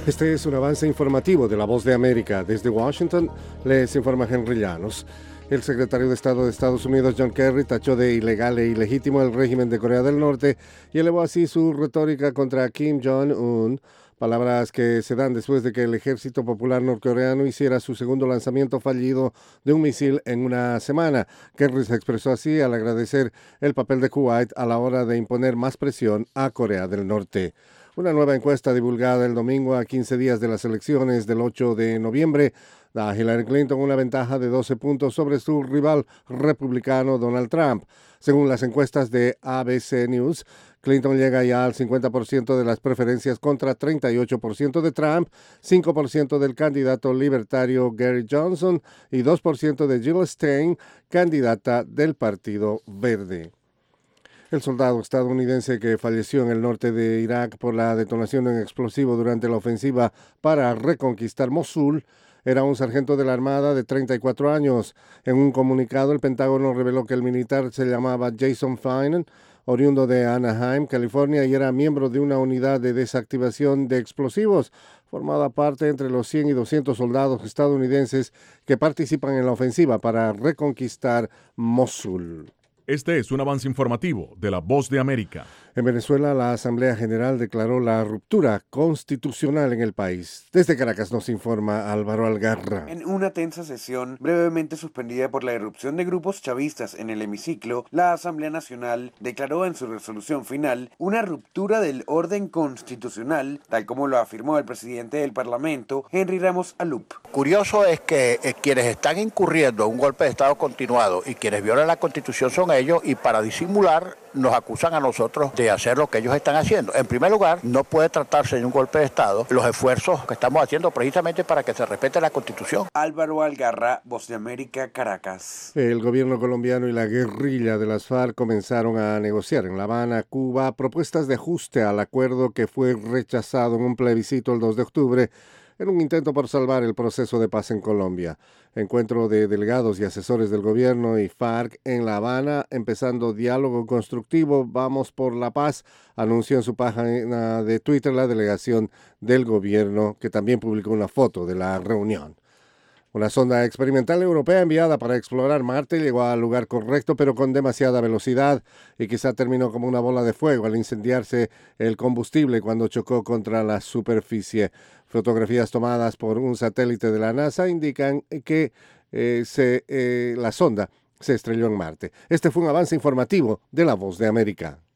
Este es un avance informativo de La Voz de América. Desde Washington les informa Henry Llanos. El secretario de Estado de Estados Unidos, John Kerry, tachó de ilegal e ilegítimo el régimen de Corea del Norte y elevó así su retórica contra Kim Jong-un, palabras que se dan después de que el Ejército Popular Norcoreano hiciera su segundo lanzamiento fallido de un misil en una semana. Kerry se expresó así al agradecer el papel de Kuwait a la hora de imponer más presión a Corea del Norte. Una nueva encuesta divulgada el domingo a 15 días de las elecciones del 8 de noviembre da a Hillary Clinton una ventaja de 12 puntos sobre su rival republicano Donald Trump. Según las encuestas de ABC News, Clinton llega ya al 50% de las preferencias contra 38% de Trump, 5% del candidato libertario Gary Johnson y 2% de Jill Stein, candidata del Partido Verde. El soldado estadounidense que falleció en el norte de Irak por la detonación de un explosivo durante la ofensiva para reconquistar Mosul era un sargento de la Armada de 34 años. En un comunicado, el Pentágono reveló que el militar se llamaba Jason Finan, oriundo de Anaheim, California, y era miembro de una unidad de desactivación de explosivos, formada parte entre los 100 y 200 soldados estadounidenses que participan en la ofensiva para reconquistar Mosul. Este es un avance informativo de La Voz de América. En Venezuela, la Asamblea General declaró la ruptura constitucional en el país. Desde Caracas nos informa Álvaro Algarra. En una tensa sesión brevemente suspendida por la irrupción de grupos chavistas en el hemiciclo, la Asamblea Nacional declaró en su resolución final una ruptura del orden constitucional, tal como lo afirmó el presidente del Parlamento, Henry Ramos Alup. Curioso es que quienes están incurriendo en un golpe de Estado continuado y quienes violan la Constitución son ellos, y para disimular nos acusan a nosotros de hacer lo que ellos están haciendo. En primer lugar, no puede tratarse de un golpe de Estado, los esfuerzos que estamos haciendo precisamente para que se respete la Constitución. Álvaro Algarra, Voz de América, Caracas. El gobierno colombiano y la guerrilla de las FARC comenzaron a negociar en La Habana, Cuba, propuestas de ajuste al acuerdo que fue rechazado en un plebiscito el 2 de octubre, en un intento por salvar el proceso de paz en Colombia. Encuentro de delegados y asesores del gobierno y FARC en La Habana, empezando diálogo constructivo. Vamos por la paz, anunció en su página de Twitter la delegación del gobierno, que también publicó una foto de la reunión. Una sonda experimental europea enviada para explorar Marte llegó al lugar correcto, pero con demasiada velocidad, y quizá terminó como una bola de fuego al incendiarse el combustible cuando chocó contra la superficie. Fotografías tomadas por un satélite de la NASA indican que la sonda se estrelló en Marte. Este fue un avance informativo de La Voz de América.